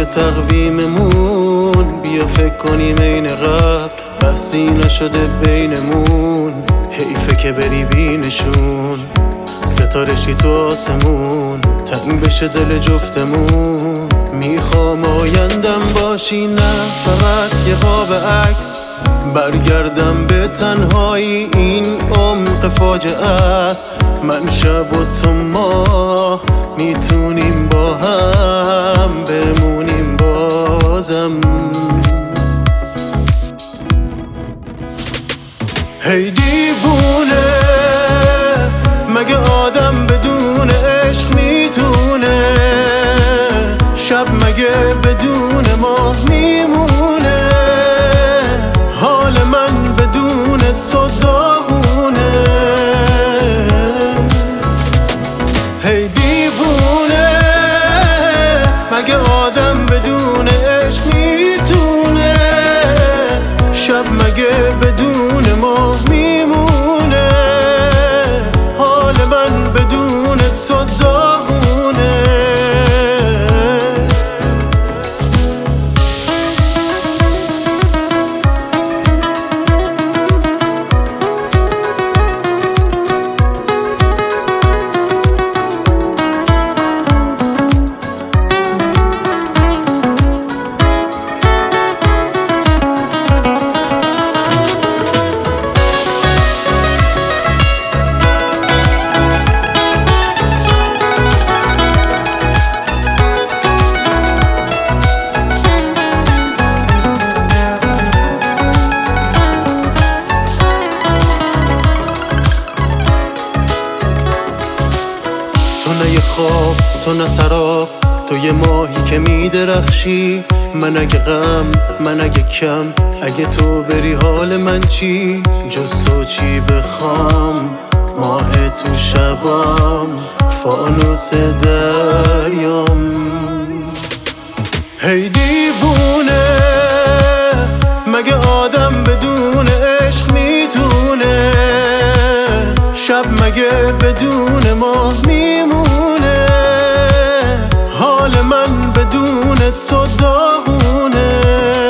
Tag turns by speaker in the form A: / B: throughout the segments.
A: تقویممون. بیا فکر کنیم این قبل بحثی نشده بینمون. حیفه که بری بینشون، ستاره شی تو آسمون، تنگ بشه دل جفتمون. میخوام آیندم باشی، نه فقط یه قاب عکس. برگردم به تنهایی، این عمق فاجعه است. من شب و تو ما میتونیم با هم بمونیم بازم. هی دیوونه، مگه آدم بدون عشق میتونه؟ شب مگه بدون ماه میمونه؟ حال من بدون تو داغونه. هی دیوونه، مگه آدم بدون عشق میتونه؟ شب مگه بدون ماه میمونه؟ حال من بدون تو داغونه. تو نه یه خواب، تو نه سراب، تو یه ماهی که میدرخشی. من اگه غم، من اگه کم، اگه تو بری حال من چی؟ جز تو چی بخوام؟ ماه تو شبام، فانوس دریام. هی دیوونه، مگه آدم بدون عشق میتونه؟ شب مگه بدون ماه میمونه؟ حال من بدون تو داغونه.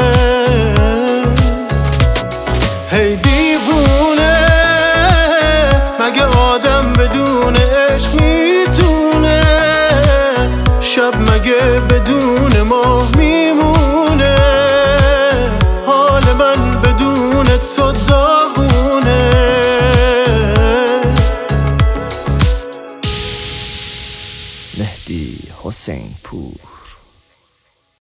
A: هی دیوونه، مگه آدم بدون عشق میتونه؟ شب مگه بدون ماه میمونه؟ حال من بدون تو داغونه.
B: مهدی حسین پور.